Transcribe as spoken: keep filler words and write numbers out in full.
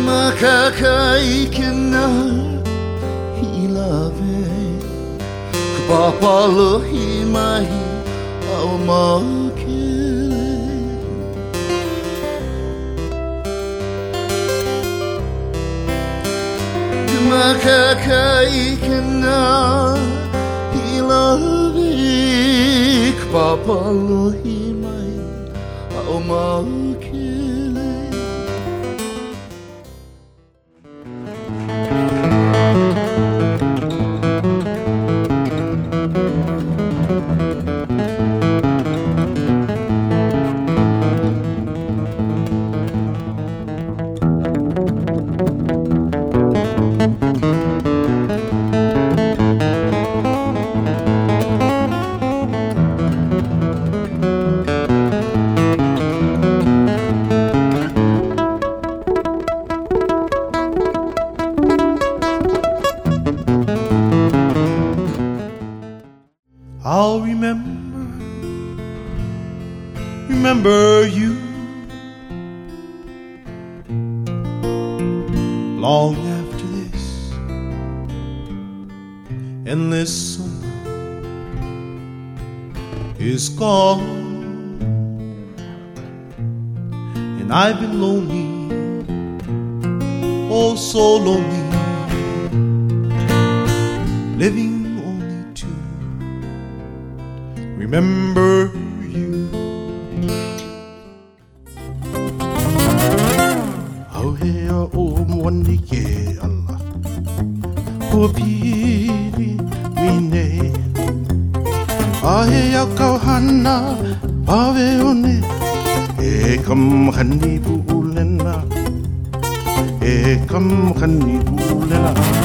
Makakaikina hilave Kapapalohi mahi au makele Makakaikina hilave Kapapalohi mahi au makele I'll remember, remember you long after this, and this summer is gone, and I've been lonely, oh so lonely, living remember you. Au hea o mwani ke Allah Kua piri mine A hea kauhana pawe one E kam khani pu ulena E kam khani pu ulena